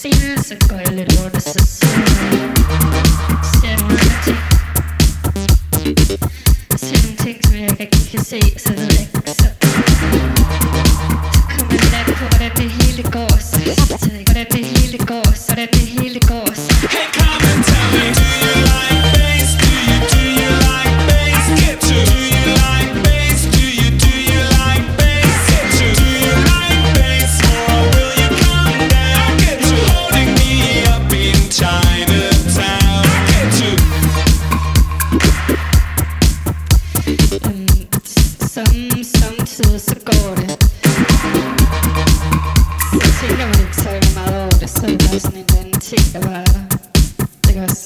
stille, så går jeg lidt rundt, og så ser jeg mange ting. Jeg ser nogle ting, som jeg ikke rigtig kan se, så ved jeg ikke, så kommer jeg lidt an på, hvordan det hele går, så hvordan det hele går, hvordan det hele går, så hey, come and tell me, do you like bass? Do you like bass? Get to. Do you like bass? Do you like bass? Get to. Do you like bass? Or will you come down? Get to. Holding me up in Chinatown. Get to. Samtidig så går det. Så tænker man ikke så meget over det, så er det bare sådan en anden ting, der bare er der. Ikke også?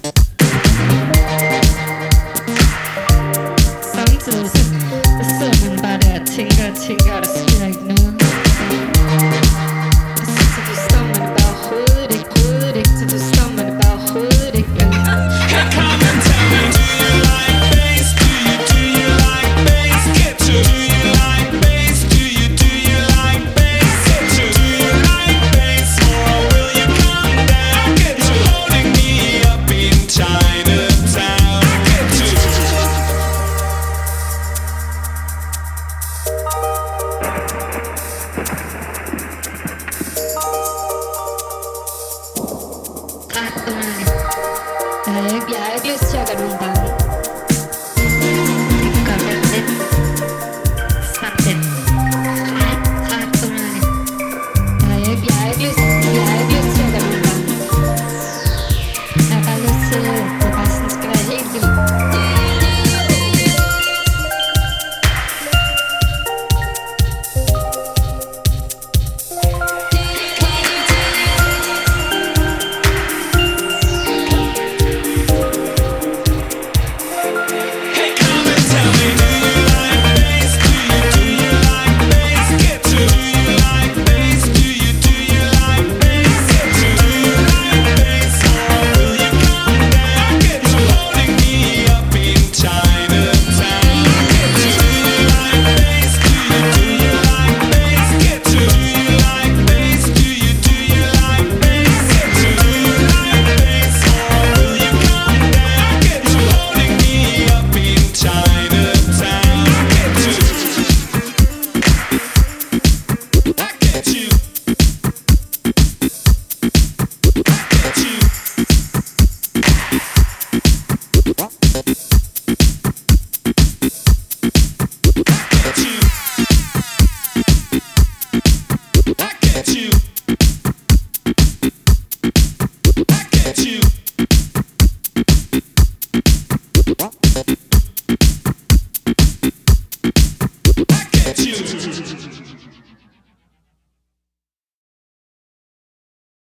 Samtidig så sidder man bare der og tænker, og der sker ikke noget. Og så forstår man det bare overhovedet ikke, så forstår man det bare overhovedet ikke. Hey, come and tell me, do you like bass? Do you like bass? Get to. Do you like bass? Do you like bass? Get to. Do you like bass? Or will you come down? Get to. Holding me up in Chinatown. Get to. Ret underligt. Jeg har ikke lyst til at gøre nogen